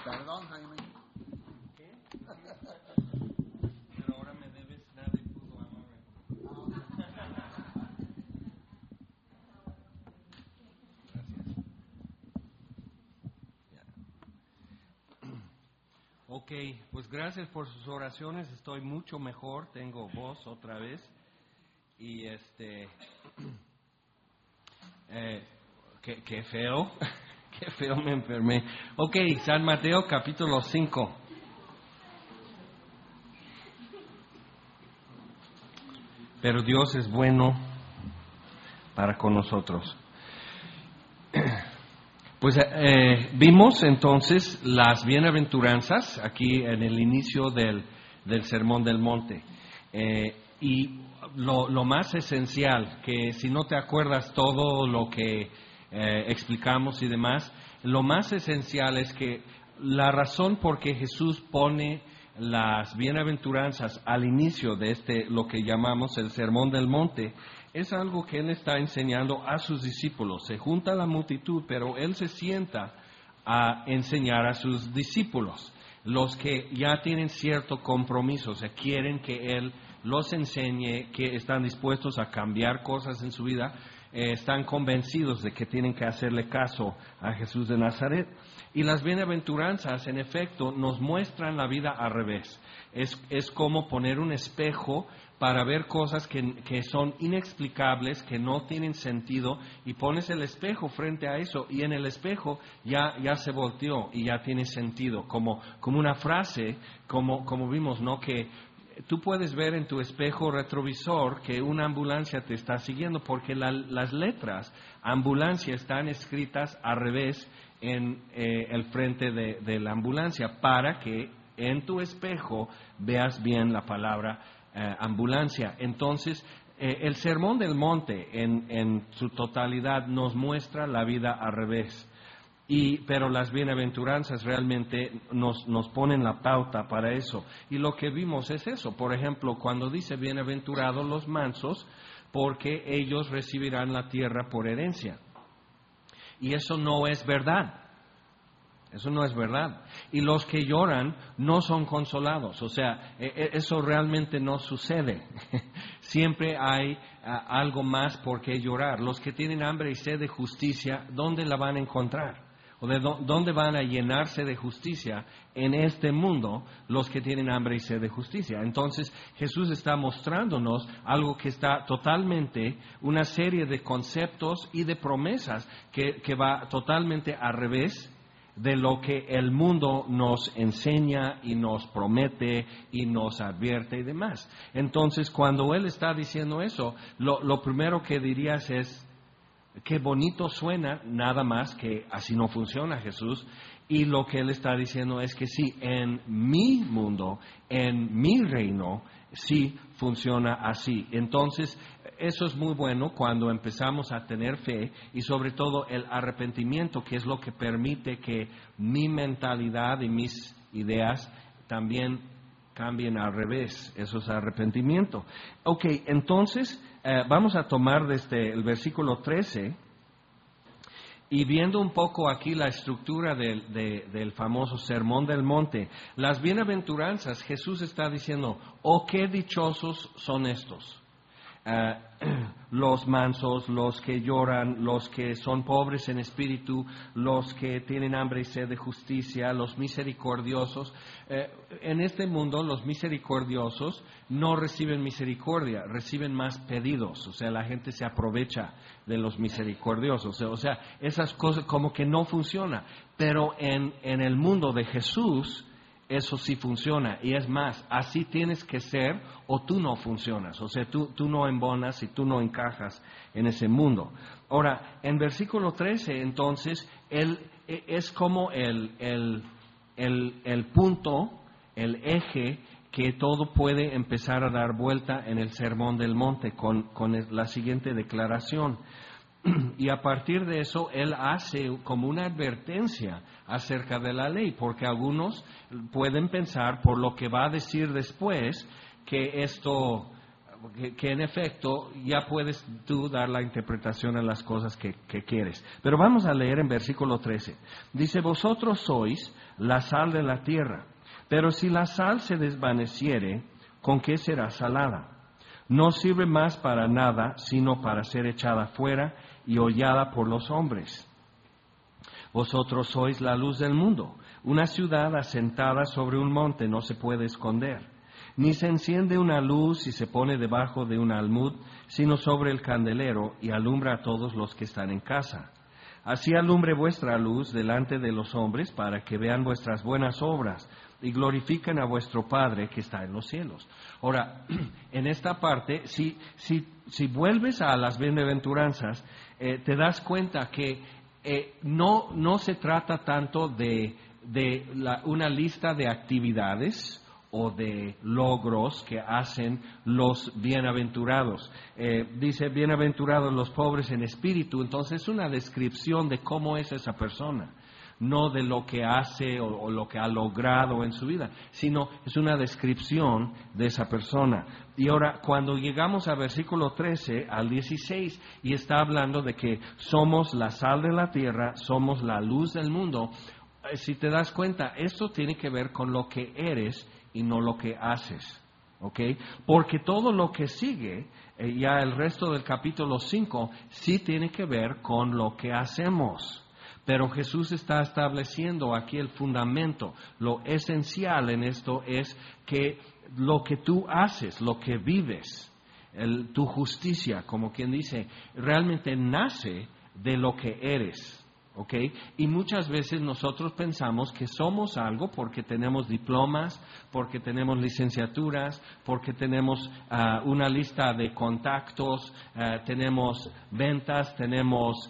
Perdón, Jaime. ¿Qué? Pero ahora me debes nada y pudo amarme. Gracias. Ok, pues gracias por sus oraciones. Estoy mucho mejor. Tengo voz otra vez. Y qué feo. Qué feo me enfermé. Ok, San Mateo capítulo 5. Pero Dios es bueno para con nosotros. Pues vimos entonces las bienaventuranzas aquí en el inicio del Sermón del Monte. Y lo más esencial, que si no te acuerdas todo lo que explicamos y demás, lo más esencial es que la razón por que Jesús pone las bienaventuranzas al inicio de lo que llamamos el Sermón del Monte, es algo que Él está enseñando a sus discípulos. Se junta la multitud, pero Él se sienta a enseñar a sus discípulos, los que ya tienen cierto compromiso, o sea, quieren que Él los enseñe, que están dispuestos a cambiar cosas en su vida, están convencidos de que tienen que hacerle caso a Jesús de Nazaret. Y las bienaventuranzas, en efecto, nos muestran la vida al revés. Es como poner un espejo para ver cosas que son inexplicables, que no tienen sentido, y pones el espejo frente a eso, y en el espejo ya se volteó y ya tiene sentido, como una frase, como vimos, ¿no? Que tú puedes ver en tu espejo retrovisor que una ambulancia te está siguiendo, porque las letras ambulancia están escritas al revés en el frente de la ambulancia, para que en tu espejo veas bien la palabra ambulancia. Entonces, el Sermón del Monte en su totalidad nos muestra la vida al revés. Pero las bienaventuranzas realmente nos ponen la pauta para eso. Y lo que vimos es eso. Por ejemplo, cuando dice bienaventurados los mansos, porque ellos recibirán la tierra por herencia. Y eso no es verdad. Eso no es verdad. Y los que lloran no son consolados. O sea, eso realmente no sucede. Siempre hay algo más por qué llorar. Los que tienen hambre y sed de justicia, ¿dónde la van a encontrar? ¿O de dónde van a llenarse de justicia en este mundo los que tienen hambre y sed de justicia? Entonces Jesús está mostrándonos algo que está totalmente, una serie de conceptos y de promesas que va totalmente al revés de lo que el mundo nos enseña y nos promete y nos advierte y demás. Entonces, cuando Él está diciendo eso, lo primero que dirías es: qué bonito suena, nada más que así no funciona Jesús. Y lo que Él está diciendo es que sí, en mi mundo, en mi reino, sí funciona así. Entonces, eso es muy bueno cuando empezamos a tener fe, y sobre todo el arrepentimiento, que es lo que permite que mi mentalidad y mis ideas también cambien al revés. Eso es arrepentimiento. Ok, entonces vamos a tomar desde el versículo 13, y viendo un poco aquí la estructura del famoso Sermón del Monte, las bienaventuranzas, Jesús está diciendo: oh, qué dichosos son estos. Los mansos, los que lloran, los que son pobres en espíritu, los que tienen hambre y sed de justicia, los misericordiosos. En este mundo los misericordiosos no reciben misericordia, reciben más pedidos. O sea, la gente se aprovecha de los misericordiosos. O sea, esas cosas como que no funcionan. Pero en el mundo de Jesús, eso sí funciona. Y es más, así tienes que ser o tú no funcionas. O sea, tú no embonas y tú no encajas en ese mundo. Ahora, en versículo 13, entonces, él es como el punto, el eje que todo puede empezar a dar vuelta en el Sermón del Monte con la siguiente declaración. Y a partir de eso, él hace como una advertencia acerca de la ley, porque algunos pueden pensar, por lo que va a decir después, que esto, que en efecto ya puedes tú dar la interpretación a las cosas que quieres. Pero vamos a leer en versículo 13. Dice, vosotros sois la sal de la tierra, pero si la sal se desvaneciere, ¿con qué será salada? No sirve más para nada, sino para ser echada fuera y hollada por los hombres. Vosotros sois la luz del mundo. Una ciudad asentada sobre un monte no se puede esconder. Ni se enciende una luz y se pone debajo de un almud, sino sobre el candelero y alumbra a todos los que están en casa. Así alumbre vuestra luz delante de los hombres para que vean vuestras buenas obras y glorifiquen a vuestro Padre que está en los cielos. Ahora, en esta parte, si vuelves a las bienaventuranzas, te das cuenta que no se trata tanto de una lista de actividades o de logros que hacen los bienaventurados. Dice, bienaventurados los pobres en espíritu, entonces es una descripción de cómo es esa persona, no de lo que hace o lo que ha logrado en su vida, sino es una descripción de esa persona. Y ahora, cuando llegamos a versículo 13 al 16, y está hablando de que somos la sal de la tierra, somos la luz del mundo, si te das cuenta, esto tiene que ver con lo que eres y no lo que haces, ¿ok? Porque todo lo que sigue, ya el resto del capítulo 5, sí tiene que ver con lo que hacemos. Pero Jesús está estableciendo aquí el fundamento. Lo esencial en esto es que lo que tú haces, lo que vives, tu justicia, como quien dice, realmente nace de lo que eres. ¿Ok? Y muchas veces nosotros pensamos que somos algo porque tenemos diplomas, porque tenemos licenciaturas, porque tenemos una lista de contactos, tenemos ventas, tenemos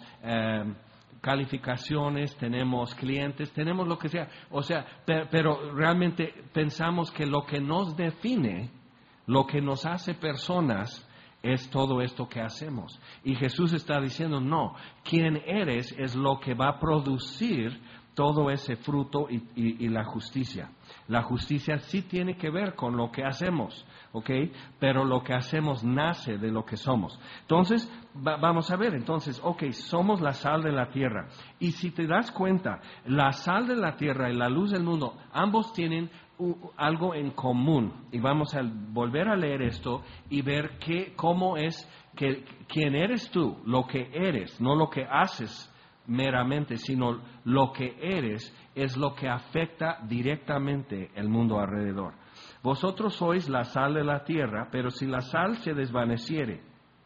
calificaciones, tenemos clientes, tenemos lo que sea. O sea, pero realmente pensamos que lo que nos define, lo que nos hace personas, es todo esto que hacemos. Y Jesús está diciendo, no, quien eres es lo que va a producir todo ese fruto y la justicia. La justicia sí tiene que ver con lo que hacemos, ¿ok? Pero lo que hacemos nace de lo que somos. Entonces, vamos a ver, entonces, ok, somos la sal de la tierra. Y si te das cuenta, la sal de la tierra y la luz del mundo, ambos tienen algo en común, y vamos a volver a leer esto y ver cómo es que quién eres tú, lo que eres, no lo que haces meramente, sino lo que eres es lo que afecta directamente el mundo alrededor. Vosotros sois la sal de la tierra, pero si la sal se desvaneciere,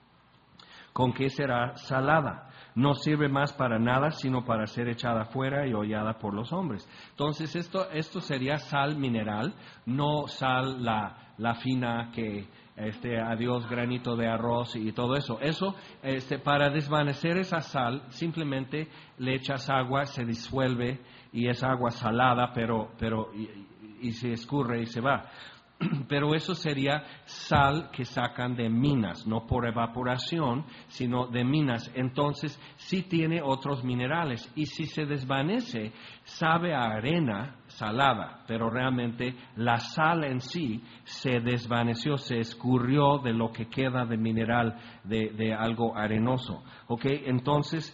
¿con qué será salada? No sirve más para nada, sino para ser echada fuera y hollada por los hombres. Entonces, esto sería sal mineral, no sal la fina que, adiós, granito de arroz y todo eso. Eso, para desvanecer esa sal, simplemente le echas agua, se disuelve y es agua salada, pero y se escurre y se va. Pero eso sería sal que sacan de minas, no por evaporación, sino de minas. Entonces, sí tiene otros minerales. Y si se desvanece, sabe a arena salada, pero realmente la sal en sí se desvaneció, se escurrió de lo que queda de mineral, de algo arenoso. ¿Ok? Entonces,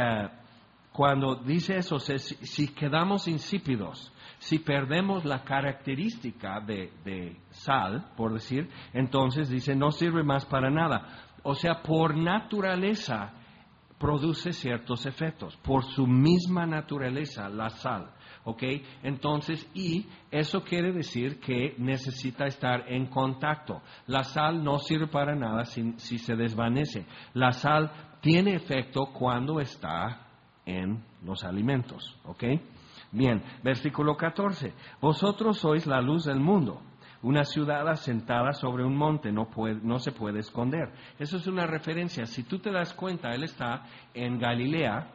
cuando dice eso, si quedamos insípidos, si perdemos la característica de sal, por decir, entonces dice, no sirve más para nada. O sea, por naturaleza produce ciertos efectos, por su misma naturaleza, la sal. ¿Ok? Entonces, y eso quiere decir que necesita estar en contacto. La sal no sirve para nada si se desvanece. La sal tiene efecto cuando está en los alimentos. ¿Ok? Bien, versículo 14. Vosotros sois la luz del mundo. Una ciudad asentada sobre un monte no se puede esconder. Eso es una referencia. Si tú te das cuenta, él está en Galilea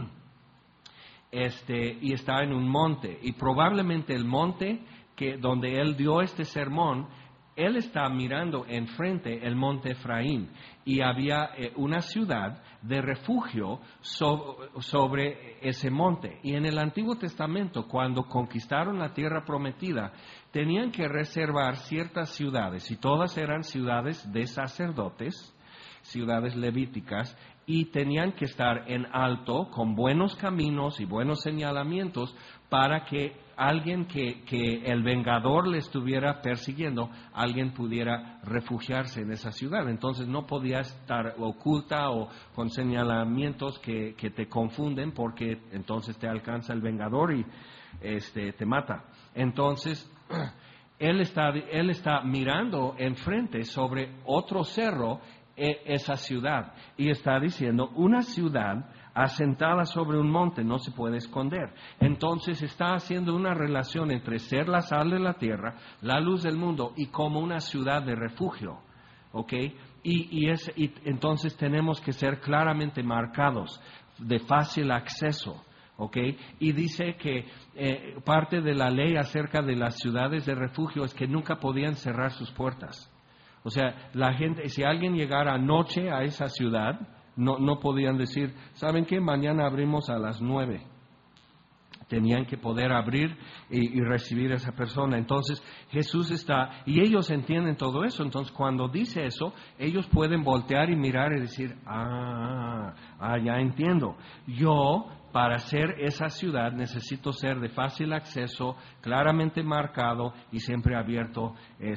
y está en un monte. Y probablemente el monte donde él dio este sermón él está mirando enfrente el monte Efraín y había una ciudad de refugio sobre ese monte. Y en el Antiguo Testamento, cuando conquistaron la tierra prometida, tenían que reservar ciertas ciudades, y todas eran ciudades de sacerdotes, ciudades levíticas, y tenían que estar en alto, con buenos caminos y buenos señalamientos, para que alguien que el vengador le estuviera persiguiendo, alguien pudiera refugiarse en esa ciudad. Entonces no podía estar oculta o con señalamientos que te confunden, porque entonces te alcanza el vengador y te mata. Entonces él está mirando enfrente sobre otro cerro esa ciudad, y está diciendo: una ciudad asentada sobre un monte no se puede esconder. Entonces está haciendo una relación entre ser la sal de la tierra, la luz del mundo, y como una ciudad de refugio, ¿ok? Y entonces tenemos que ser claramente marcados, de fácil acceso, ¿ok? Y dice que parte de la ley acerca de las ciudades de refugio es que nunca podían cerrar sus puertas. O sea, la gente, si alguien llegara anoche a esa ciudad, no podían decir: ¿saben qué? Mañana abrimos a las 9. Tenían que poder abrir y recibir a esa persona. Entonces Jesús está, y ellos entienden todo eso. Entonces cuando dice eso, ellos pueden voltear y mirar y decir: ya entiendo. Yo, para ser esa ciudad, necesito ser de fácil acceso, claramente marcado y siempre abierto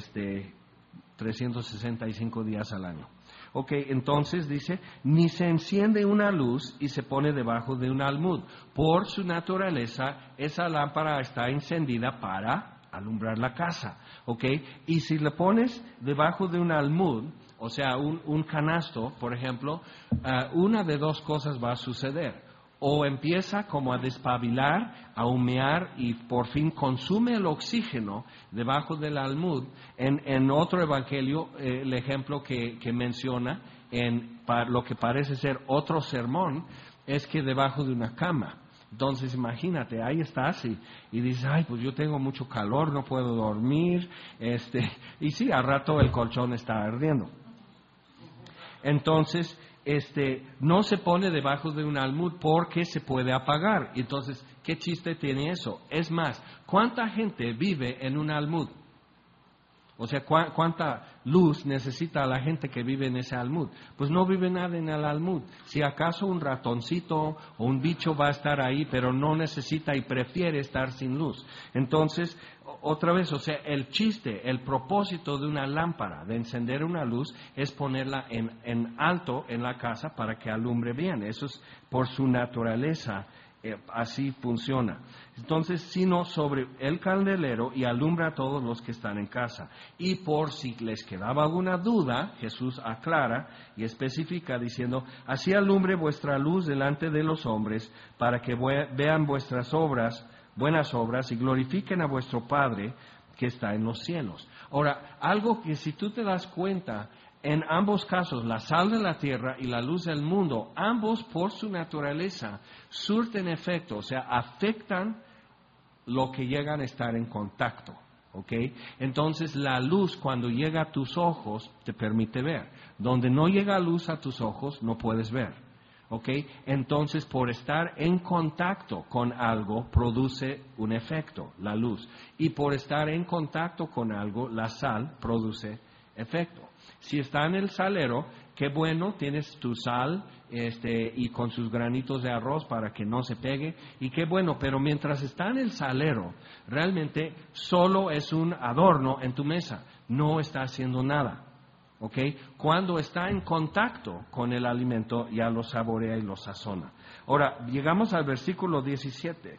365 días al año. Ok, entonces dice: ni se enciende una luz y se pone debajo de un almud. Por su naturaleza, esa lámpara está encendida para alumbrar la casa. Ok, y si le pones debajo de un almud, o sea, un canasto, por ejemplo, una de dos cosas va a suceder. O empieza como a despabilar, a humear, y por fin consume el oxígeno debajo del almud. En otro evangelio, el ejemplo que menciona, lo que parece ser otro sermón, es que debajo de una cama. Entonces imagínate, ahí estás y dices: ay, pues yo tengo mucho calor, no puedo dormir, y sí, al rato el colchón está ardiendo. Entonces no se pone debajo de un almud porque se puede apagar. Entonces, ¿qué chiste tiene eso? Es más, ¿cuánta gente vive en un almud? O sea, ¿cuánta luz necesita la gente que vive en ese almud? Pues no vive nada en el almud. Si acaso un ratoncito o un bicho va a estar ahí, pero no necesita y prefiere estar sin luz. Entonces, otra vez, o sea, el chiste, el propósito de una lámpara, de encender una luz, es ponerla en alto en la casa para que alumbre bien. Eso es por su naturaleza. Así funciona. Entonces, sino sobre el candelero, y alumbra a todos los que están en casa. Y por si les quedaba alguna duda, Jesús aclara y especifica diciendo: así alumbre vuestra luz delante de los hombres, para que vean vuestras obras, buenas obras, y glorifiquen a vuestro Padre que está en los cielos. Ahora, algo que, si tú te das cuenta, en ambos casos, la sal de la tierra y la luz del mundo, ambos por su naturaleza surten efecto, o sea, afectan lo que llegan a estar en contacto, ¿ok? Entonces la luz, cuando llega a tus ojos, te permite ver. Donde no llega luz a tus ojos, no puedes ver, ¿ok? Entonces, por estar en contacto con algo, produce un efecto, la luz. Y por estar en contacto con algo, la sal produce efecto. Si está en el salero, qué bueno, tienes tu sal y con sus granitos de arroz para que no se pegue, y qué bueno, pero mientras está en el salero, realmente solo es un adorno en tu mesa, no está haciendo nada, ¿ok? Cuando está en contacto con el alimento, ya lo saborea y lo sazona. Ahora, llegamos al versículo 17.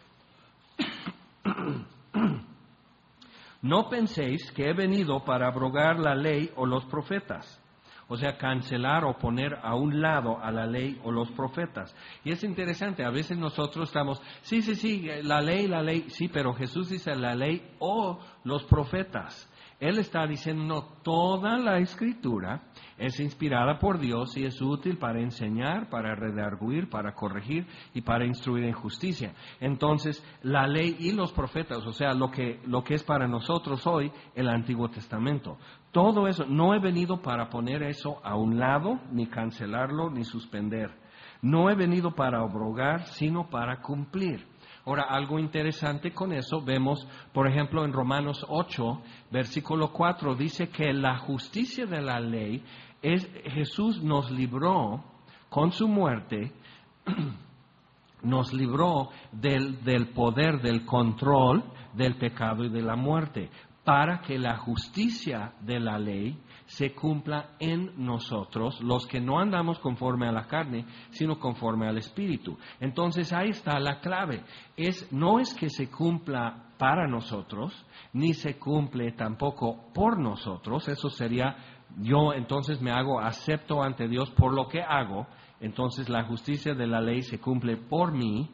No penséis que he venido para abrogar la ley o los profetas. O sea, cancelar o poner a un lado a la ley o los profetas. Y es interesante, a veces nosotros estamos: sí, la ley, sí, pero Jesús dice la ley o los profetas. Él está diciendo, no, toda la Escritura es inspirada por Dios y es útil para enseñar, para redarguir, para corregir y para instruir en justicia. Entonces, la ley y los profetas, o sea, lo que es para nosotros hoy el Antiguo Testamento, todo eso, no he venido para poner eso a un lado, ni cancelarlo, ni suspender. No he venido para abrogar, sino para cumplir. Ahora, algo interesante con eso, vemos, por ejemplo, en Romanos 8, versículo 4, dice que la justicia de la ley es, Jesús nos libró con su muerte, nos libró del poder, del control del pecado y de la muerte, para que la justicia de la ley se cumpla en nosotros, los que no andamos conforme a la carne, sino conforme al Espíritu. Entonces ahí está la clave. No es que se cumpla para nosotros, ni se cumple tampoco por nosotros. Eso sería, yo entonces me hago acepto ante Dios por lo que hago. Entonces la justicia de la ley se cumple por mí.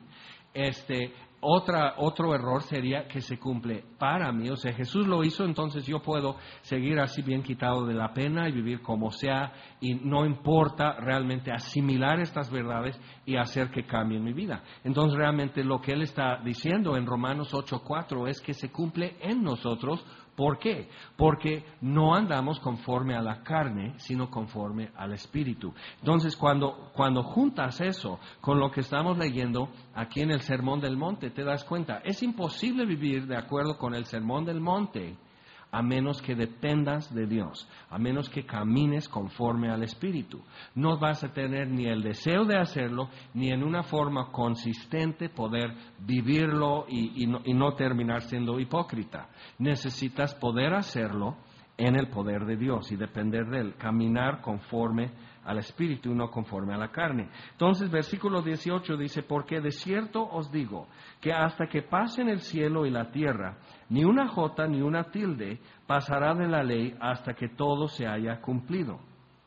Otro error sería que se cumple para mí. O sea, Jesús lo hizo, entonces yo puedo seguir así bien quitado de la pena y vivir como sea, y no importa realmente asimilar estas verdades y hacer que cambie mi vida. Entonces realmente lo que Él está diciendo en Romanos 8:4 es que se cumple en nosotros. ¿Por qué? Porque no andamos conforme a la carne, sino conforme al Espíritu. Entonces, cuando juntas eso con lo que estamos leyendo aquí en el Sermón del Monte, te das cuenta, es imposible vivir de acuerdo con el Sermón del Monte a menos que dependas de Dios, a menos que camines conforme al Espíritu. No vas a tener ni el deseo de hacerlo, ni en una forma consistente poder vivirlo y no terminar siendo hipócrita. Necesitas poder hacerlo en el poder de Dios y depender de Él, caminar conforme al Espíritu y no conforme a la carne. Entonces, versículo 18 dice, porque de cierto os digo, que hasta que pasen el cielo y la tierra, ni una jota ni una tilde pasará de la ley hasta que todo se haya cumplido.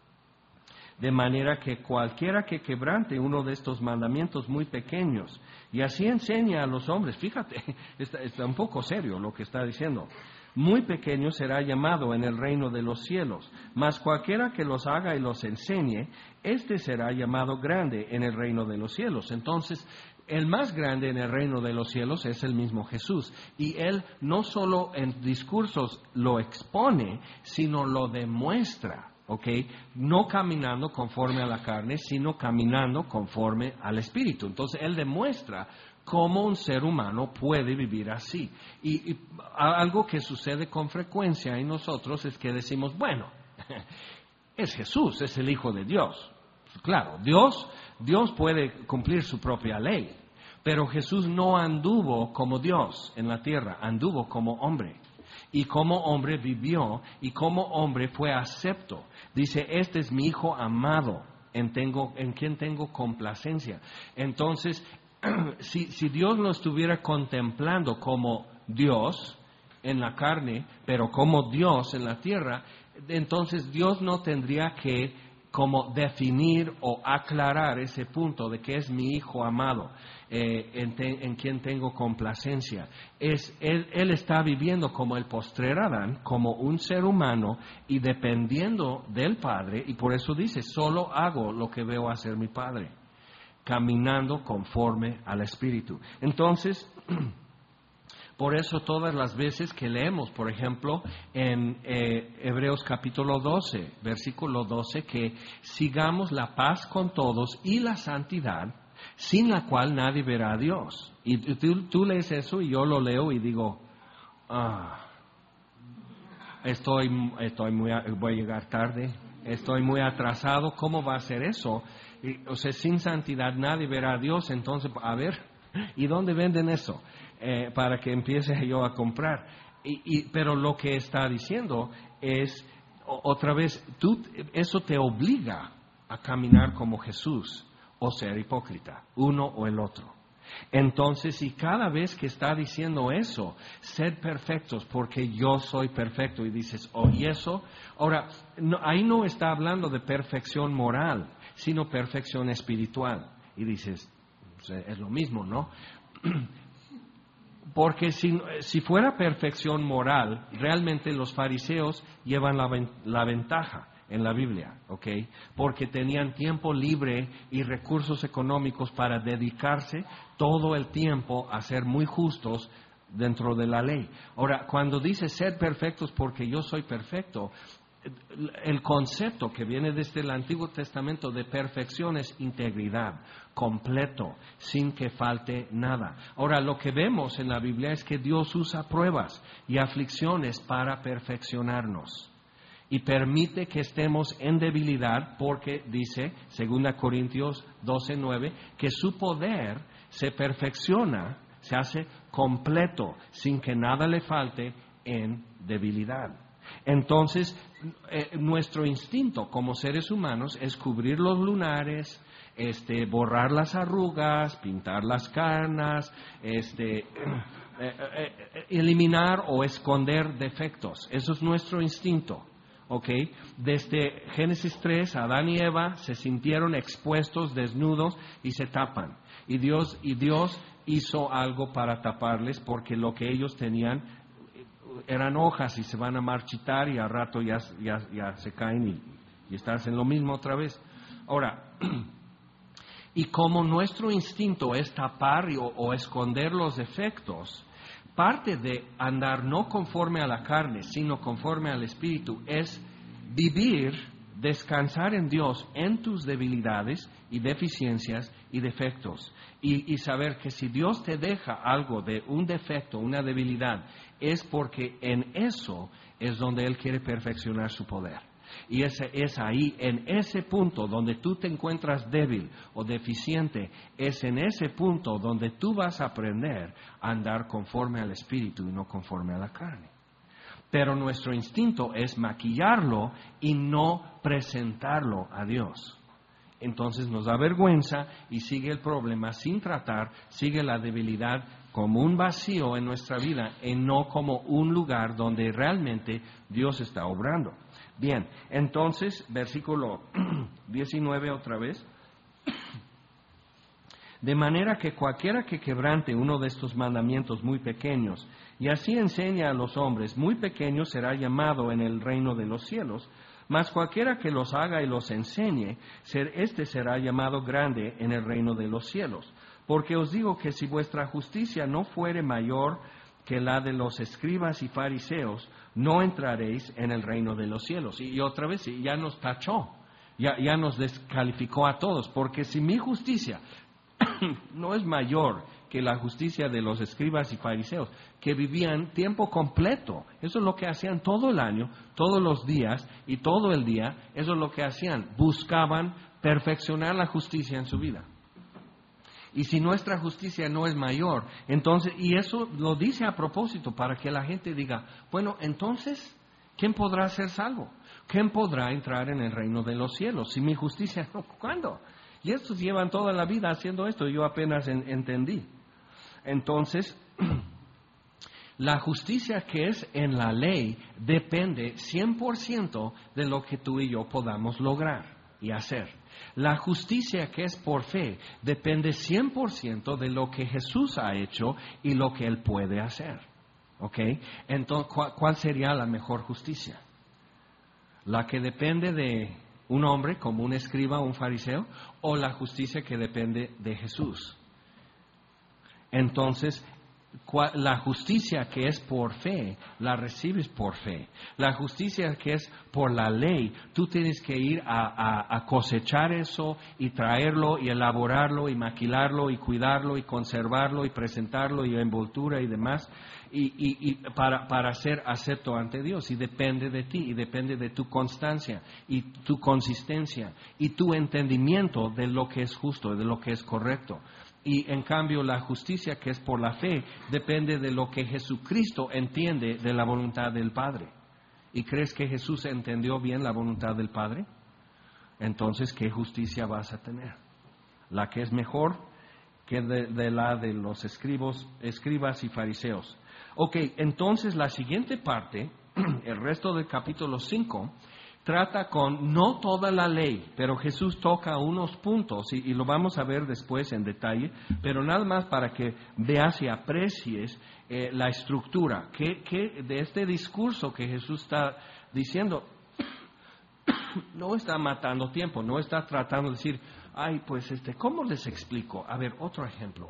De manera que cualquiera que quebrante uno de estos mandamientos muy pequeños y así enseña a los hombres, fíjate, está un poco serio lo que está diciendo, muy pequeño será llamado en el reino de los cielos, mas cualquiera que los haga y los enseñe, éste será llamado grande en el reino de los cielos. Entonces, el más grande en el reino de los cielos es el mismo Jesús. Y Él no solo en discursos lo expone, sino lo demuestra. ¿Ok? No caminando conforme a la carne, sino caminando conforme al Espíritu. Entonces, Él demuestra cómo un ser humano puede vivir así. Y algo que sucede con frecuencia en nosotros es que decimos, bueno, es Jesús, es el Hijo de Dios. Claro, Dios puede cumplir su propia ley, pero Jesús no anduvo como Dios en la tierra, anduvo como hombre. Y como hombre vivió, y como hombre fue acepto. Dice, este es mi Hijo amado, en quien tengo complacencia. Entonces, si Dios lo estuviera contemplando como Dios en la carne, pero como Dios en la tierra, entonces Dios no tendría que como definir o aclarar ese punto de que es mi Hijo amado, en quien tengo complacencia. Él está viviendo como el postrer Adán, como un ser humano y dependiendo del Padre, y por eso dice, solo hago lo que veo hacer mi Padre, caminando conforme al Espíritu. Entonces, por eso todas las veces que leemos, por ejemplo, en Hebreos capítulo 12, versículo 12, que sigamos la paz con todos y la santidad, sin la cual nadie verá a Dios. Y tú lees eso y yo lo leo y digo, voy a llegar tarde, estoy muy atrasado, ¿cómo va a ser eso? O sea, sin santidad nadie verá a Dios, entonces, a ver, ¿y dónde venden eso? Para que empiece yo a comprar. Pero lo que está diciendo es, otra vez, eso te obliga a caminar como Jesús o ser hipócrita, uno o el otro. Entonces, y cada vez que está diciendo eso, sed perfectos porque yo soy perfecto, y dices, y eso, ahora, ahí no está hablando de perfección moral, sino perfección espiritual. Y dices, es lo mismo, ¿no? Porque si fuera perfección moral, realmente los fariseos llevan la ventaja en la Biblia, ¿ok? Porque tenían tiempo libre y recursos económicos para dedicarse todo el tiempo a ser muy justos dentro de la ley. Ahora, cuando dice sed perfectos porque yo soy perfecto, el concepto que viene desde el Antiguo Testamento de perfección es integridad, completo, sin que falte nada. Ahora, lo que vemos en la Biblia es que Dios usa pruebas y aflicciones para perfeccionarnos. Y permite que estemos en debilidad porque dice, 2 Corintios 12:9, que su poder se perfecciona, se hace completo, sin que nada le falte en debilidad. Entonces, nuestro instinto como seres humanos es cubrir los lunares, borrar las arrugas, pintar las canas, eliminar o esconder defectos. Eso es nuestro instinto. ¿Okay? Desde Génesis 3, Adán y Eva se sintieron expuestos, desnudos y se tapan. Y Dios hizo algo para taparles porque lo que ellos tenían eran hojas y se van a marchitar y al rato ya se caen y estás en lo mismo otra vez. Ahora, y como nuestro instinto es tapar o esconder los defectos, parte de andar no conforme a la carne, sino conforme al Espíritu, es vivir, descansar en Dios en tus debilidades y deficiencias y defectos. Y saber que si Dios te deja algo de un defecto, una debilidad, es porque en eso es donde Él quiere perfeccionar su poder. Y es ahí, en ese punto donde tú te encuentras débil o deficiente, es en ese punto donde tú vas a aprender a andar conforme al Espíritu y no conforme a la carne. Pero nuestro instinto es maquillarlo y no presentarlo a Dios. Entonces nos da vergüenza y sigue el problema sin tratar, sigue la debilidad como un vacío en nuestra vida y no como un lugar donde realmente Dios está obrando. Bien, entonces, versículo 19 otra vez. De manera que cualquiera que quebrante uno de estos mandamientos muy pequeños y así enseña a los hombres, muy pequeño será llamado en el reino de los cielos, mas cualquiera que los haga y los enseñe, este será llamado grande en el reino de los cielos. Porque os digo que si vuestra justicia no fuere mayor que la de los escribas y fariseos, no entraréis en el reino de los cielos. Y otra vez, ya nos tachó, ya nos descalificó a todos, porque si mi justicia no es mayor que la justicia de los escribas y fariseos, que vivían tiempo completo. Eso es lo que hacían todo el año, todos los días y todo el día. Eso es lo que hacían. Buscaban perfeccionar la justicia en su vida. Y si nuestra justicia no es mayor, entonces, y eso lo dice a propósito para que la gente diga, bueno, entonces, ¿quién podrá ser salvo? ¿Quién podrá entrar en el reino de los cielos? Si mi justicia no, ¿cuándo? Y estos llevan toda la vida haciendo esto, yo apenas entendí. Entonces, la justicia que es en la ley depende 100% de lo que tú y yo podamos lograr y hacer. La justicia que es por fe depende 100% de lo que Jesús ha hecho y lo que Él puede hacer. ¿Ok? Entonces, ¿cuál sería la mejor justicia? ¿La que depende de un hombre como un escriba o un fariseo, o la justicia que depende de Jesús? Entonces, la justicia que es por fe, la recibes por fe. La justicia que es por la ley, tú tienes que ir a cosechar eso y traerlo y elaborarlo y maquilarlo y cuidarlo y conservarlo y presentarlo y envoltura y demás y para ser acepto ante Dios. Y depende de ti y depende de tu constancia y tu consistencia y tu entendimiento de lo que es justo, de lo que es correcto. Y en cambio la justicia que es por la fe depende de lo que Jesucristo entiende de la voluntad del Padre. ¿Y crees que Jesús entendió bien la voluntad del Padre? Entonces, ¿qué justicia vas a tener? La que es mejor que de la de los escribas y fariseos. Ok, entonces la siguiente parte, el resto del capítulo 5, trata con no toda la ley, pero Jesús toca unos puntos y lo vamos a ver después en detalle, pero nada más para que veas y aprecies la estructura que de este discurso que Jesús está diciendo. No está matando tiempo, no está tratando de decir, ay, pues, ¿cómo les explico? A ver, otro ejemplo,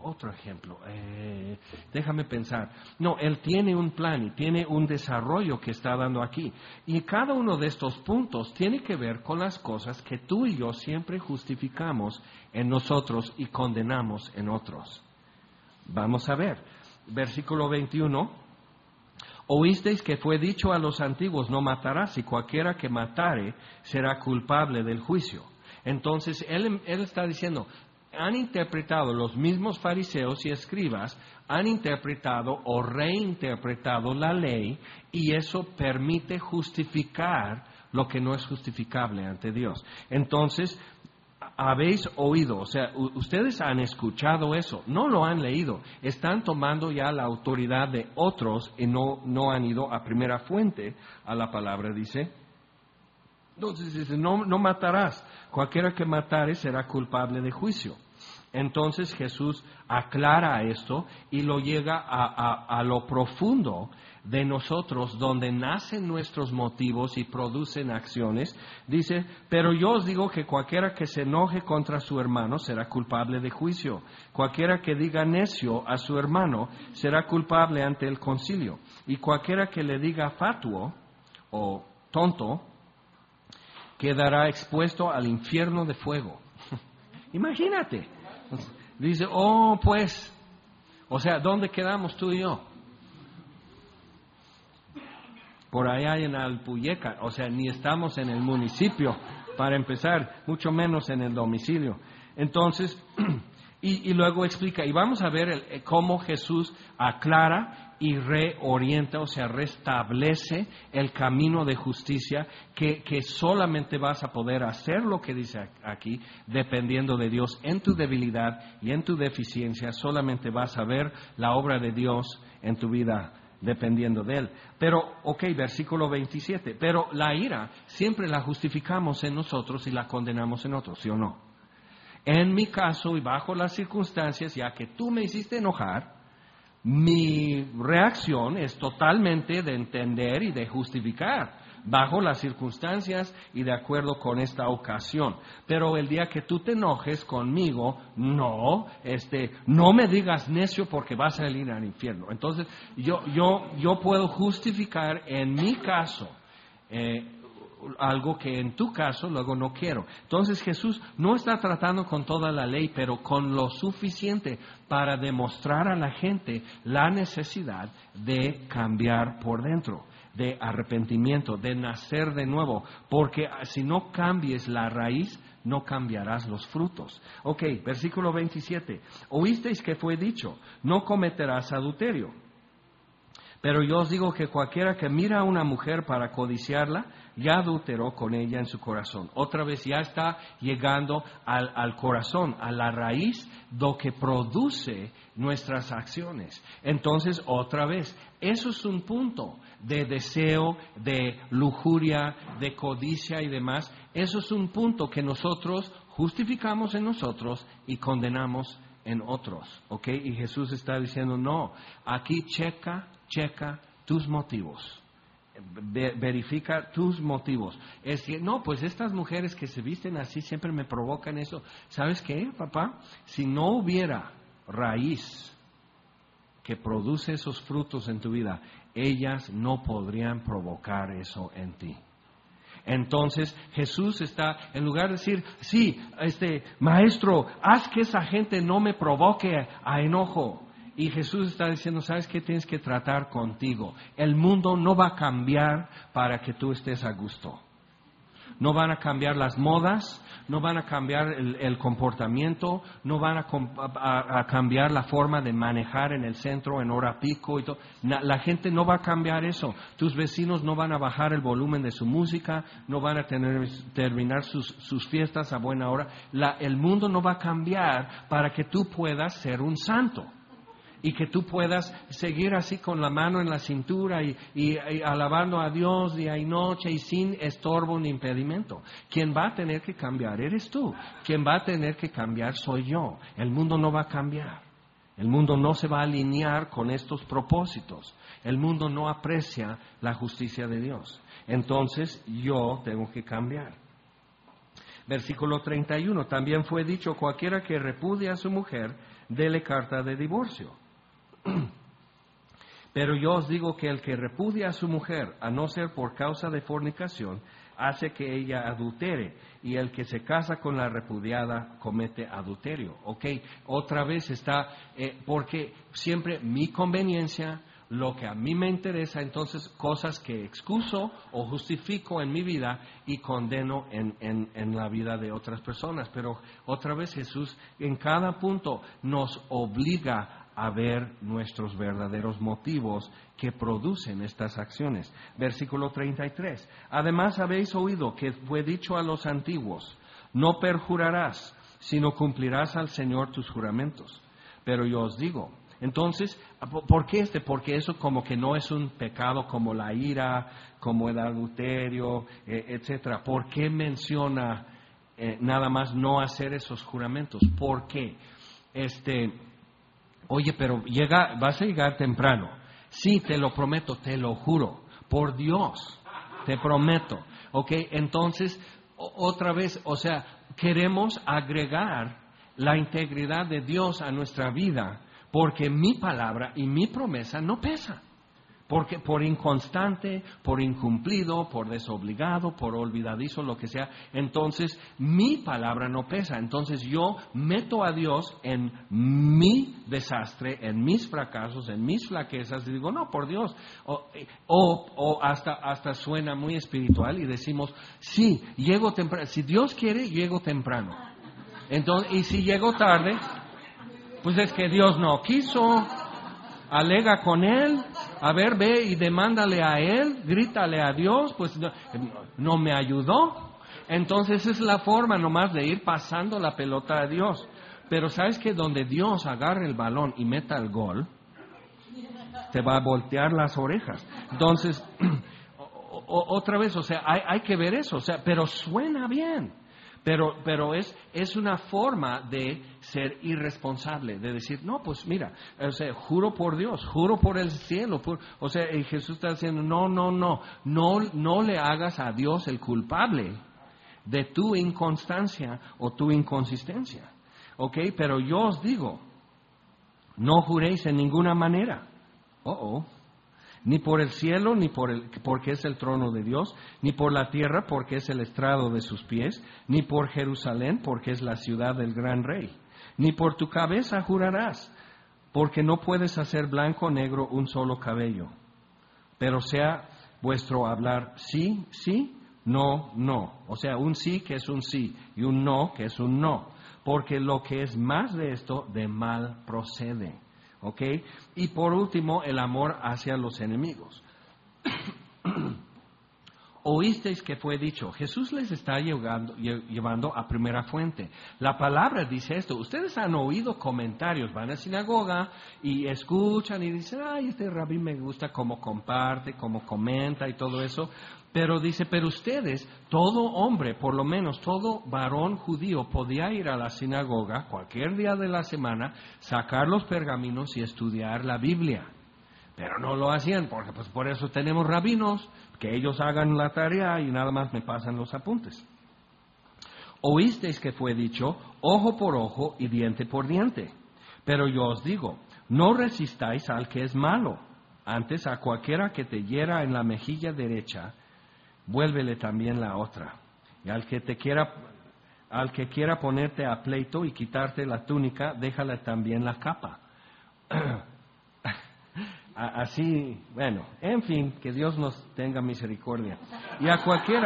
déjame pensar. No, Él tiene un plan y tiene un desarrollo que está dando aquí. Y cada uno de estos puntos tiene que ver con las cosas que tú y yo siempre justificamos en nosotros y condenamos en otros. Vamos a ver, versículo 21. Oísteis que fue dicho a los antiguos, no matarás, y cualquiera que matare será culpable del juicio. Entonces, él está diciendo, han interpretado los mismos fariseos y escribas, han interpretado o reinterpretado la ley, y eso permite justificar lo que no es justificable ante Dios. Entonces, habéis oído, o sea, ustedes han escuchado eso, no lo han leído, están tomando ya la autoridad de otros y no han ido a primera fuente a la palabra, dice. Entonces dice, no matarás, cualquiera que matare será culpable de juicio. Entonces Jesús aclara esto y lo llega a lo profundo de nosotros, donde nacen nuestros motivos y producen acciones. Dice, pero yo os digo que cualquiera que se enoje contra su hermano será culpable de juicio. Cualquiera que diga necio a su hermano será culpable ante el concilio. Y cualquiera que le diga fatuo o tonto quedará expuesto al infierno de fuego. Imagínate. Dice, pues, o sea, ¿dónde quedamos tú y yo? Por allá en Alpuyeca, o sea, ni estamos en el municipio, para empezar, mucho menos en el domicilio. Entonces, y luego explica, y vamos a ver cómo Jesús aclara y reorienta, o sea, restablece el camino de justicia, que solamente vas a poder hacer lo que dice aquí, dependiendo de Dios. En tu debilidad y en tu deficiencia, solamente vas a ver la obra de Dios en tu vida, dependiendo de Él. Pero, versículo 27, pero la ira siempre la justificamos en nosotros y la condenamos en otros, ¿sí o no? En mi caso y bajo las circunstancias, ya que tú me hiciste enojar, mi reacción es totalmente de entender y de justificar bajo las circunstancias y de acuerdo con esta ocasión. Pero el día que tú te enojes conmigo, no me digas necio porque vas a ir al infierno. Entonces, yo puedo justificar en mi caso algo que en tu caso luego no quiero. Entonces Jesús no está tratando con toda la ley, pero con lo suficiente para demostrar a la gente la necesidad de cambiar por dentro, de arrepentimiento, de nacer de nuevo, porque si no cambies la raíz, no cambiarás los frutos. Versículo 27. Oísteis que fue dicho, no cometerás adulterio. Pero yo os digo que cualquiera que mira a una mujer para codiciarla, ya adulteró con ella en su corazón. Otra vez ya está llegando al corazón, a la raíz, lo que produce nuestras acciones. Entonces, otra vez, eso es un punto de deseo, de lujuria, de codicia y demás. Eso es un punto que nosotros justificamos en nosotros y condenamos en otros. Y Jesús está diciendo, no, aquí checa tus motivos. Verifica tus motivos. Es que, no, pues estas mujeres que se visten así siempre me provocan eso. ¿Sabes qué, papá? Si no hubiera raíz que produce esos frutos en tu vida, ellas no podrían provocar eso en ti. Entonces Jesús está, en lugar de decir, sí, maestro, haz que esa gente no me provoque a enojo. Y Jesús está diciendo, ¿sabes qué tienes que tratar contigo? El mundo no va a cambiar para que tú estés a gusto. No van a cambiar las modas, no van a cambiar el comportamiento, no van a cambiar la forma de manejar en el centro en hora pico y todo. La gente no va a cambiar eso. Tus vecinos no van a bajar el volumen de su música, no van a terminar sus fiestas a buena hora. El mundo no va a cambiar para que tú puedas ser un santo. y que tú puedas seguir así con la mano en la cintura y alabando a Dios día y noche y sin estorbo ni impedimento. Quien va a tener que cambiar eres tú. Quien va a tener que cambiar soy yo. El mundo no va a cambiar. El mundo no se va a alinear con estos propósitos. El mundo no aprecia la justicia de Dios. Entonces yo tengo que cambiar. Versículo 31. También fue dicho: cualquiera que repudia a su mujer, dele carta de divorcio. Pero yo os digo que el que repudia a su mujer, a no ser por causa de fornicación, hace que ella adultere, y el que se casa con la repudiada comete adulterio. ¿Ok? Otra vez está, porque siempre mi conveniencia, lo que a mí me interesa, entonces cosas que excuso o justifico en mi vida y condeno en la vida de otras personas. Pero otra vez Jesús en cada punto nos obliga a ver nuestros verdaderos motivos que producen estas acciones. Versículo 33. Además habéis oído que fue dicho a los antiguos: no perjurarás, sino cumplirás al Señor tus juramentos. Pero yo os digo. Entonces, ¿por qué Porque eso como que no es un pecado como la ira, como el adulterio, etcétera. ¿Por qué menciona nada más no hacer esos juramentos? ¿Por qué? Oye, pero vas a llegar temprano. Sí, te lo prometo, te lo juro. Por Dios, te prometo. ¿Ok? Entonces, otra vez, o sea, queremos agregar la integridad de Dios a nuestra vida, porque mi palabra y mi promesa no pesa. Porque por inconstante, por incumplido, por desobligado, por olvidadizo, lo que sea, entonces mi palabra no pesa. Entonces yo meto a Dios en mi desastre, en mis fracasos, en mis flaquezas, y digo, no, por Dios. O hasta suena muy espiritual y decimos, sí, llego temprano. Si Dios quiere, llego temprano. Entonces, y si llego tarde, pues es que Dios no quiso. Alega con Él, a ver, ve y demándale a Él, grítale a Dios, pues no me ayudó. Entonces es la forma nomás de ir pasando la pelota a Dios. Pero sabes que donde Dios agarre el balón y meta el gol, te va a voltear las orejas. Entonces, otra vez, o sea, hay que ver eso, o sea, pero suena bien. Pero es una forma de ser irresponsable, de decir, no, pues mira, o sea, juro por Dios, juro por el cielo, o sea, y Jesús está diciendo, no le hagas a Dios el culpable de tu inconstancia o tu inconsistencia, ¿ok? Pero yo os digo, no juréis en ninguna manera, ni por el cielo, porque es el trono de Dios, ni por la tierra, porque es el estrado de sus pies, ni por Jerusalén, porque es la ciudad del gran rey. Ni por tu cabeza jurarás, porque no puedes hacer blanco o negro un solo cabello. Pero sea vuestro hablar sí, sí, no, no. O sea, un sí que es un sí y un no que es un no. Porque lo que es más de esto, de mal procede. ¿Ok? Y por último, el amor hacia los enemigos. Oísteis que fue dicho. Jesús les está llevando a primera fuente. La palabra dice esto. Ustedes han oído comentarios, van a la sinagoga y escuchan y dicen, ay, este rabí me gusta cómo comparte, cómo comenta y todo eso. Pero dice, pero ustedes, todo hombre, por lo menos todo varón judío, podía ir a la sinagoga cualquier día de la semana, sacar los pergaminos y estudiar la Biblia. Pero no lo hacían, porque pues por eso tenemos rabinos, que ellos hagan la tarea y nada más me pasan los apuntes. Oísteis que fue dicho, ojo por ojo y diente por diente. Pero yo os digo, no resistáis al que es malo. Antes a cualquiera que te hiera en la mejilla derecha, vuélvele también la otra. Y al que quiera ponerte a pleito y quitarte la túnica, déjale también la capa. Así, bueno, en fin, que Dios nos tenga misericordia. Y a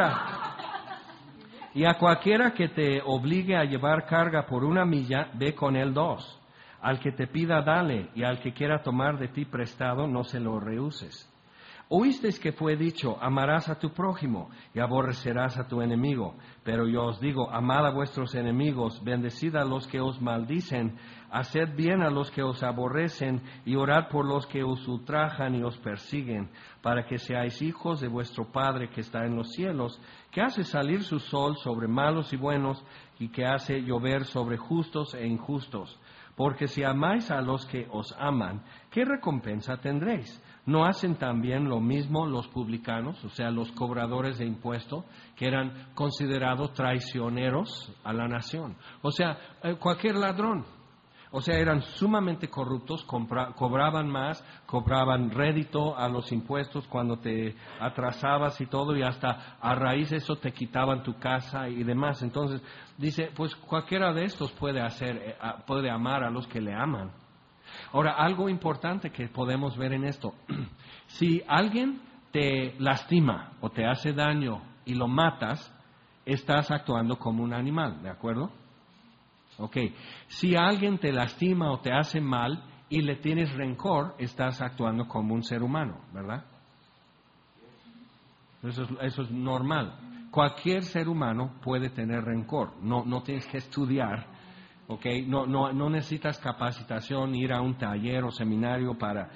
cualquiera que te obligue a llevar carga por 1 milla, ve con él 2. Al que te pida, dale, y al que quiera tomar de ti prestado, no se lo rehuses. Oísteis que fue dicho, amarás a tu prójimo y aborrecerás a tu enemigo. Pero yo os digo, amad a vuestros enemigos, bendecid a los que os maldicen, haced bien a los que os aborrecen y orad por los que os ultrajan y os persiguen, para que seáis hijos de vuestro Padre que está en los cielos, que hace salir su sol sobre malos y buenos y que hace llover sobre justos e injustos. Porque si amáis a los que os aman, ¿qué recompensa tendréis? ¿No hacen también lo mismo los publicanos, o sea, los cobradores de impuestos, que eran considerados traicioneros a la nación? O sea, cualquier ladrón. O sea, eran sumamente corruptos, cobraban más, cobraban rédito a los impuestos cuando te atrasabas y todo, y hasta a raíz de eso te quitaban tu casa y demás. Entonces, dice, pues cualquiera de estos puede amar a los que le aman. Ahora, algo importante que podemos ver en esto, si alguien te lastima o te hace daño y lo matas, estás actuando como un animal, ¿de acuerdo? Ok, si alguien te lastima o te hace mal y le tienes rencor, estás actuando como un ser humano, ¿verdad? Eso es normal. Cualquier ser humano puede tener rencor, no tienes que estudiar. Okay, no necesitas capacitación, ir a un taller o seminario para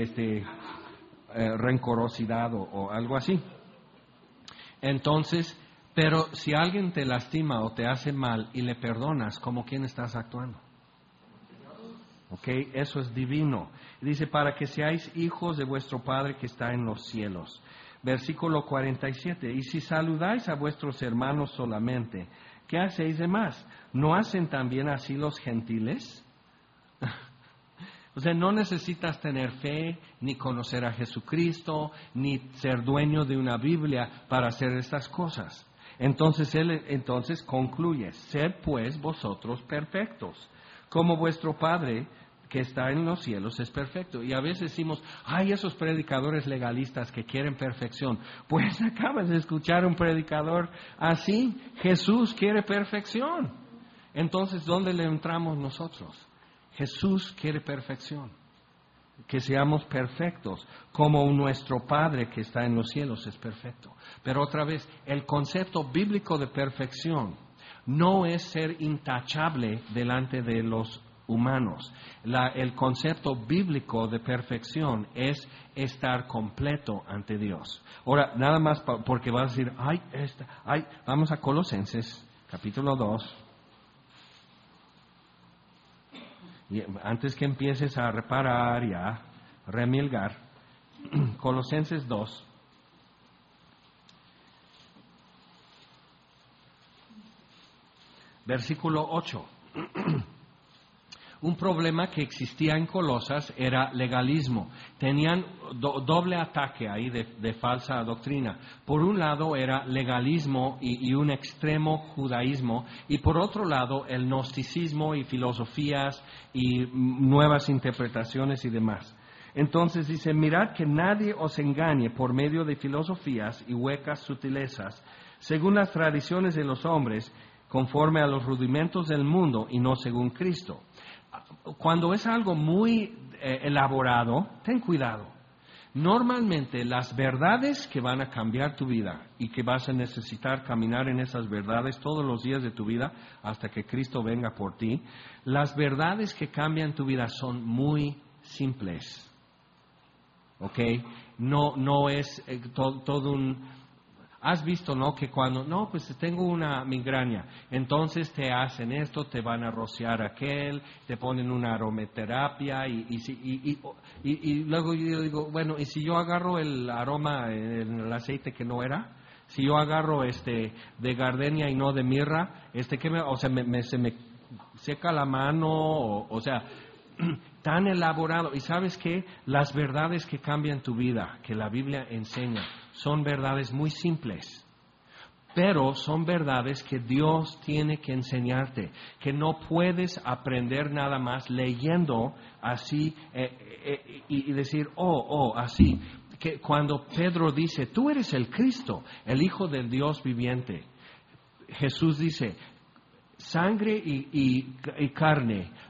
rencorosidad o algo así. Entonces, pero si alguien te lastima o te hace mal y le perdonas, ¿cómo quién estás actuando? Okay, eso es divino. Dice, para que seáis hijos de vuestro Padre que está en los cielos. Versículo 47, y si saludáis a vuestros hermanos solamente, ¿qué hacéis de más? ¿No hacen también así los gentiles? O sea, no necesitas tener fe, ni conocer a Jesucristo, ni ser dueño de una Biblia para hacer estas cosas. Entonces él concluye, sed pues vosotros perfectos, como vuestro Padre que está en los cielos es perfecto. Y a veces decimos, ay, esos predicadores legalistas que quieren perfección. Pues acabas de escuchar un predicador así. Jesús quiere perfección. Entonces, ¿dónde le entramos nosotros? Jesús quiere perfección. Que seamos perfectos, como nuestro Padre que está en los cielos es perfecto. Pero otra vez, el concepto bíblico de perfección no es ser intachable delante de los humanos. El concepto bíblico de perfección es estar completo ante Dios. Ahora, nada más porque vas a decir, vamos a Colosenses, capítulo 2. Y antes que empieces a reparar y a remilgar, Colosenses 2. Versículo 8. Un problema que existía en Colosas era legalismo. Tenían doble ataque ahí de falsa doctrina. Por un lado era legalismo y un extremo judaísmo, y por otro lado el gnosticismo y filosofías y nuevas interpretaciones y demás. Entonces dice, mirad que nadie os engañe por medio de filosofías y huecas sutilezas, según las tradiciones de los hombres, conforme a los rudimentos del mundo y no según Cristo. Cuando es algo muy elaborado, ten cuidado. Normalmente las verdades que van a cambiar tu vida y que vas a necesitar caminar en esas verdades todos los días de tu vida hasta que Cristo venga por ti, las verdades que cambian tu vida son muy simples. ¿Ok? No es todo un... Has visto, ¿no? Que cuando, pues tengo una migraña, entonces te hacen esto, te van a rociar aquel, te ponen una aromaterapia y luego yo digo, bueno, ¿y si yo agarro el aroma en el aceite que no era? Si yo agarro de gardenia y no de mirra, se me seca la mano, o sea, tan elaborado. Y ¿sabes qué? Las verdades que cambian tu vida, que la Biblia enseña, son verdades muy simples, pero son verdades que Dios tiene que enseñarte, que no puedes aprender nada más leyendo así y decir, así. Que cuando Pedro dice, tú eres el Cristo, el Hijo del Dios viviente, Jesús dice, sangre y carne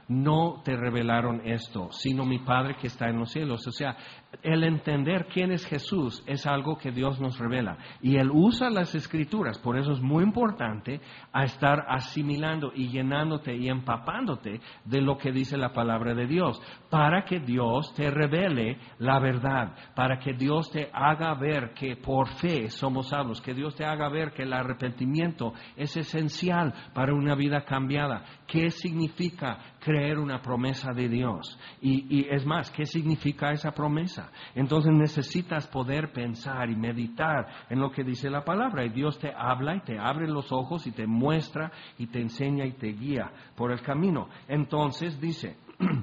no te revelaron esto, sino mi Padre que está en los cielos. O sea, el entender quién es Jesús es algo que Dios nos revela. Y Él usa las Escrituras, por eso es muy importante a estar asimilando y llenándote y empapándote de lo que dice la palabra de Dios, para que Dios te revele la verdad, para que Dios te haga ver que por fe somos salvos, que Dios te haga ver que el arrepentimiento es esencial para una vida cambiada. ¿Qué significa creer una promesa de Dios? Y es más, ¿qué significa esa promesa? Entonces necesitas poder pensar y meditar en lo que dice la palabra, y Dios te habla y te abre los ojos y te muestra y te enseña y te guía por el camino. Entonces dice,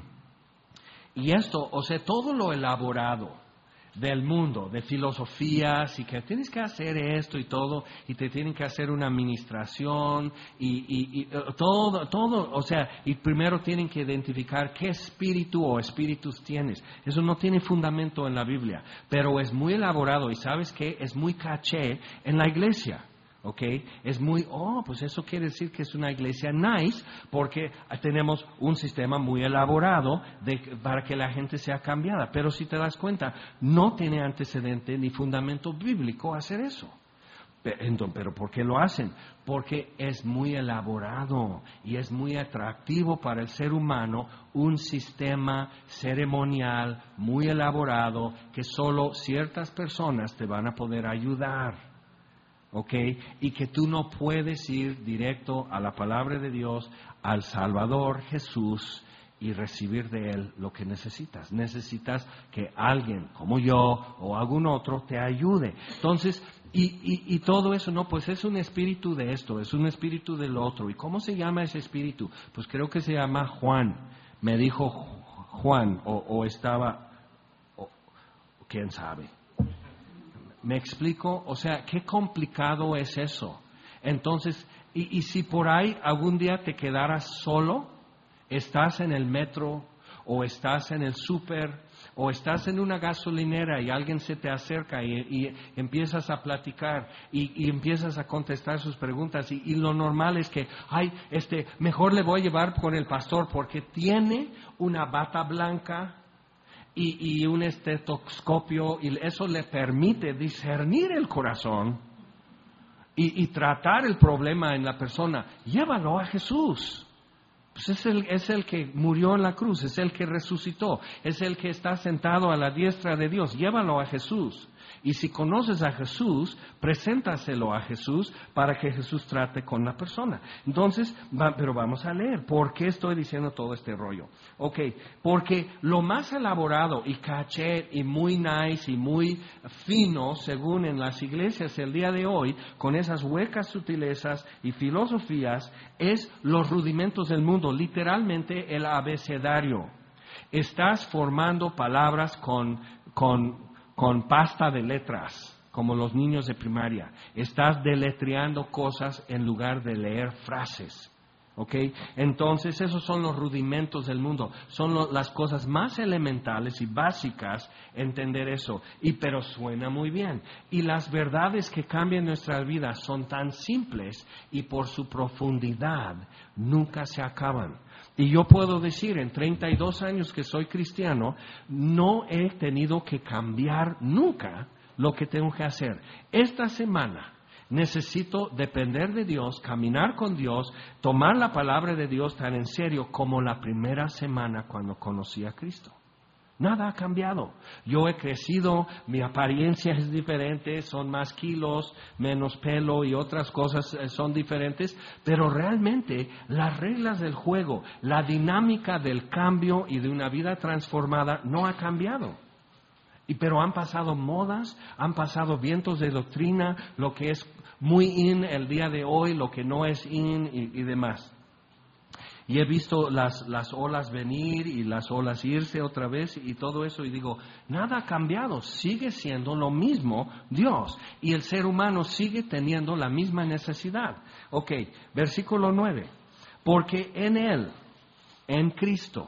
y esto, o sea, todo lo elaborado del mundo, de filosofías, y que tienes que hacer esto y todo, y te tienen que hacer una administración, y todo, o sea, y primero tienen que identificar qué espíritu o espíritus tienes. Eso no tiene fundamento en la Biblia, pero es muy elaborado, y ¿sabes qué? Es muy caché en la iglesia. ¿Ok? Es muy, pues eso quiere decir que es una iglesia nice, porque tenemos un sistema muy elaborado para que la gente sea cambiada. Pero si te das cuenta, no tiene antecedente ni fundamento bíblico hacer eso. Pero ¿por qué lo hacen? Porque es muy elaborado y es muy atractivo para el ser humano un sistema ceremonial muy elaborado que solo ciertas personas te van a poder ayudar. ¿Ok? Y que tú no puedes ir directo a la palabra de Dios, al Salvador Jesús, y recibir de Él lo que necesitas. Necesitas que alguien como yo o algún otro te ayude. Entonces, y todo eso, no, pues es un espíritu de esto, es un espíritu del otro. ¿Y cómo se llama ese espíritu? Pues creo que se llama Juan. Me dijo Juan, o estaba, quién sabe. ¿Me explico? O sea, qué complicado es eso. Entonces, y si por ahí algún día te quedaras solo, estás en el metro, o estás en el súper, o estás en una gasolinera y alguien se te acerca y empiezas a platicar y empiezas a contestar sus preguntas, y lo normal es que, mejor le voy a llevar con el pastor porque tiene una bata blanca y un estetoscopio, y eso le permite discernir el corazón y tratar el problema en la persona. Llévalo a Jesús. Pues es el que murió en la cruz, es el que resucitó, es el que está sentado a la diestra de Dios. Llévalo a Jesús. Y si conoces a Jesús, preséntaselo a Jesús para que Jesús trate con la persona. Entonces, pero vamos a leer. ¿Por qué estoy diciendo todo este rollo? Ok, porque lo más elaborado y caché y muy nice y muy fino, según en las iglesias el día de hoy, con esas huecas sutilezas y filosofías, es los rudimentos del mundo, literalmente el abecedario. Estás formando palabras con pasta de letras, como los niños de primaria. Estás deletreando cosas en lugar de leer frases. ¿Ok? Entonces, esos son los rudimentos del mundo. Son las cosas más elementales y básicas, entender eso. Pero suena muy bien. Y las verdades que cambian nuestras vidas son tan simples y por su profundidad nunca se acaban. Y yo puedo decir, en 32 años que soy cristiano, no he tenido que cambiar nunca lo que tengo que hacer. Esta semana necesito depender de Dios, caminar con Dios, tomar la palabra de Dios tan en serio como la primera semana cuando conocí a Cristo. Nada ha cambiado. Yo he crecido, mi apariencia es diferente, son más kilos, menos pelo y otras cosas son diferentes, pero realmente las reglas del juego, la dinámica del cambio y de una vida transformada no ha cambiado. Pero han pasado modas, han pasado vientos de doctrina, lo que es muy in el día de hoy, lo que no es in y demás. Y he visto las olas venir y las olas irse otra vez y todo eso, y digo, nada ha cambiado, sigue siendo lo mismo Dios, y el ser humano sigue teniendo la misma necesidad. Ok, versículo 9. Porque en Él, en Cristo,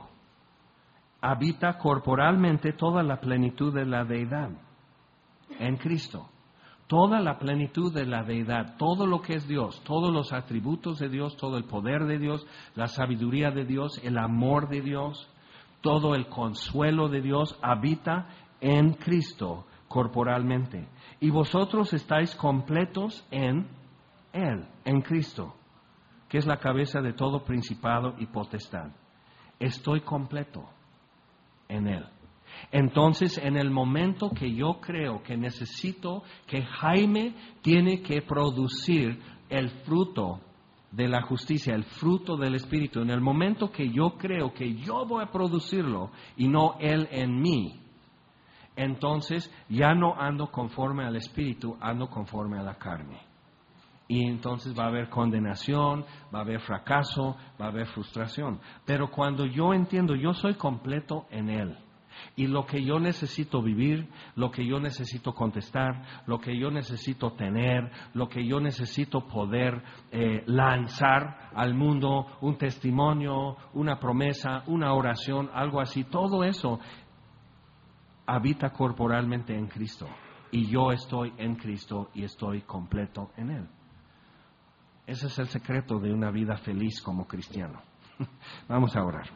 habita corporalmente toda la plenitud de la deidad. En Cristo. toda la plenitud de la deidad, todo lo que es Dios, todos los atributos de Dios, todo el poder de Dios, la sabiduría de Dios, el amor de Dios, todo el consuelo de Dios habita en Cristo corporalmente. Y vosotros estáis completos en Él, en Cristo, que es la cabeza de todo principado y potestad. Estoy completo en Él. Entonces, en el momento que yo creo que necesito, que Jaime tiene que producir el fruto de la justicia, el fruto del Espíritu, en el momento que yo creo que yo voy a producirlo y no Él en mí, entonces ya no ando conforme al Espíritu, ando conforme a la carne. Y entonces va a haber condenación, va a haber fracaso, va a haber frustración. Pero cuando yo entiendo, yo soy completo en Él. Y lo que yo necesito vivir, lo que yo necesito contestar, lo que yo necesito tener, lo que yo necesito poder lanzar al mundo, un testimonio, una promesa, una oración, algo así, todo eso habita corporalmente en Cristo. Y yo estoy en Cristo y estoy completo en Él. Ese es el secreto de una vida feliz como cristiano. Vamos a orar.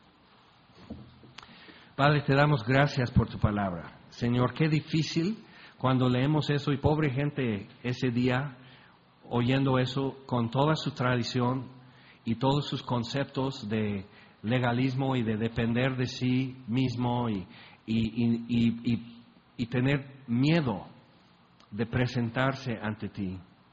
Padre, te damos gracias por tu palabra. Señor, qué difícil cuando leemos eso y pobre gente ese día oyendo eso con toda su tradición y todos sus conceptos de legalismo y de depender de sí mismo y tener miedo de presentarse ante ti.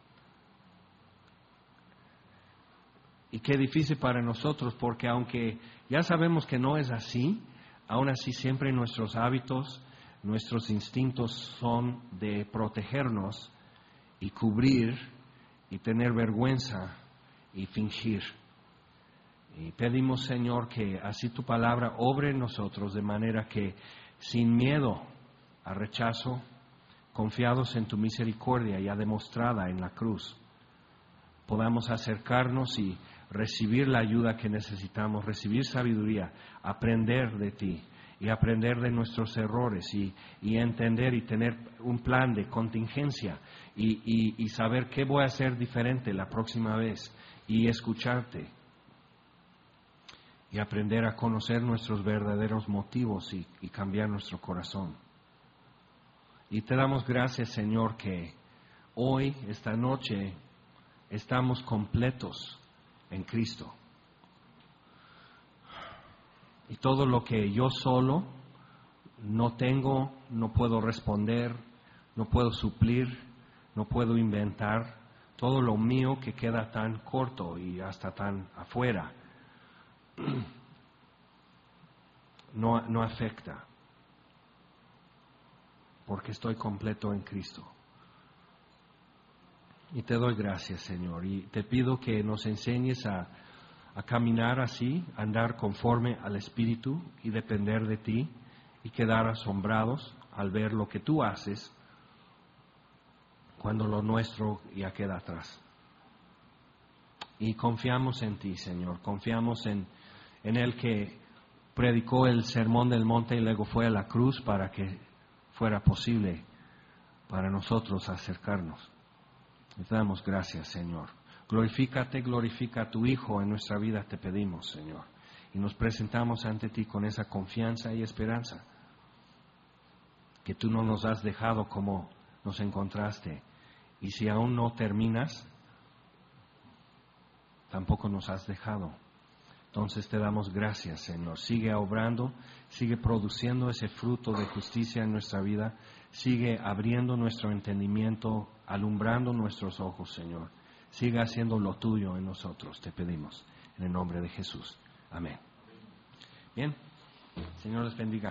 Y qué difícil para nosotros, porque aunque ya sabemos que no es así, aún así siempre nuestros hábitos, nuestros instintos son de protegernos y cubrir y tener vergüenza y fingir. Y pedimos, Señor, que así tu palabra obre en nosotros de manera que sin miedo a rechazo, confiados en tu misericordia ya demostrada en la cruz, podamos acercarnos y recibir la ayuda que necesitamos, recibir sabiduría, aprender de ti y aprender de nuestros errores y entender y tener un plan de contingencia y saber qué voy a hacer diferente la próxima vez y escucharte y aprender a conocer nuestros verdaderos motivos y cambiar nuestro corazón. Y te damos gracias, Señor, que hoy, esta noche, estamos completos en Cristo. Y todo lo que yo solo no tengo, no puedo responder, no puedo suplir, no puedo inventar, todo lo mío que queda tan corto y hasta tan afuera, no afecta, porque estoy completo en Cristo. Y te doy gracias, Señor, y te pido que nos enseñes a caminar así, a andar conforme al Espíritu y depender de ti y quedar asombrados al ver lo que tú haces cuando lo nuestro ya queda atrás. Y confiamos en ti, Señor, confiamos en el que predicó el Sermón del Monte y luego fue a la cruz para que fuera posible para nosotros acercarnos. Te damos gracias, Señor. Glorifícate, glorifica a tu Hijo en nuestra vida, te pedimos, Señor. Y nos presentamos ante ti con esa confianza y esperanza, que tú no nos has dejado como nos encontraste. Y si aún no terminas, tampoco nos has dejado. Entonces te damos gracias, Señor. Sigue obrando, sigue produciendo ese fruto de justicia en nuestra vida, sigue abriendo nuestro entendimiento, alumbrando nuestros ojos, Señor. Siga haciendo lo tuyo en nosotros, te pedimos, en el nombre de Jesús. Amén. Bien, Señor les bendiga.